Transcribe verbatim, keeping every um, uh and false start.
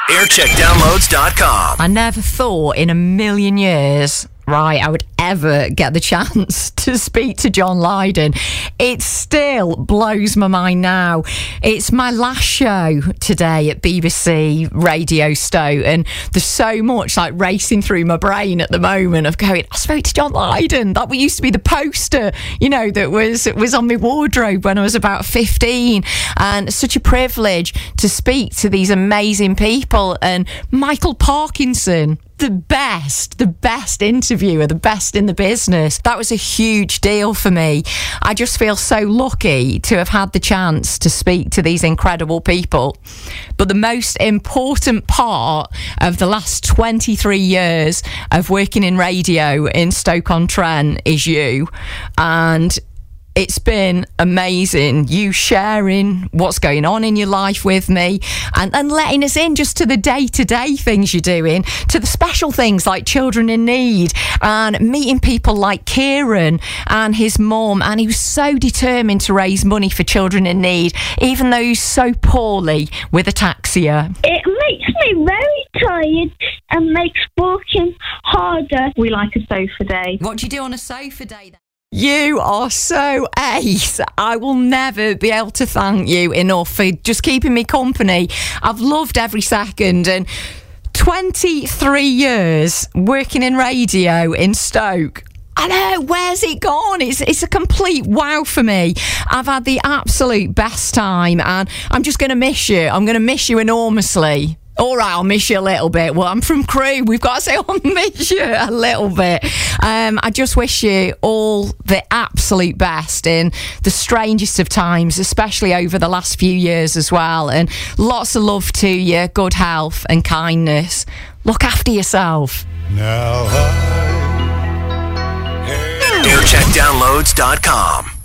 aircheck downloads dot com. I never thought in a million years, right, I would ever get the chance to speak to John Lydon. It still blows my mind now. It's my last show today at B B C Radio Stoke, and there's so much like racing through my brain at the moment of going, I spoke to John Lydon. That used to be the poster, you know, that was was on my wardrobe when I was about fifteen, and it's such a privilege to speak to these amazing people. And Michael Parkinson, the best, the best interviewer, the best in the business. That was a huge deal for me. I just feel so lucky to have had the chance to speak to these incredible people. But the most important part of the last twenty-three years of working in radio in Stoke-on-Trent is you. And it's been amazing, you sharing what's going on in your life with me and, and letting us in just to the day-to-day things you're doing, to the special things like Children in Need, and meeting people like Kieran and his mum. And he was so determined to raise money for Children in Need, even though he's so poorly with ataxia. It makes me very tired and makes walking harder. We like a sofa day. What do you do on a sofa day then? You are so ace. I will never be able to thank you enough for just keeping me company. I've loved every second. And twenty-three years working in radio in Stoke. I know, where's it gone? It's it's a complete wow for me. I've had the absolute best time, and I'm just going to miss you. I'm going to miss you enormously. All right, I'll miss you a little bit. Well, I'm from Crewe. We've got to say I'll miss you a little bit. Um, I just wish you all the absolute best in the strangest of times, especially over the last few years as well. And lots of love to you, good health and kindness. Look after yourself. Now I... aircheck downloads dot com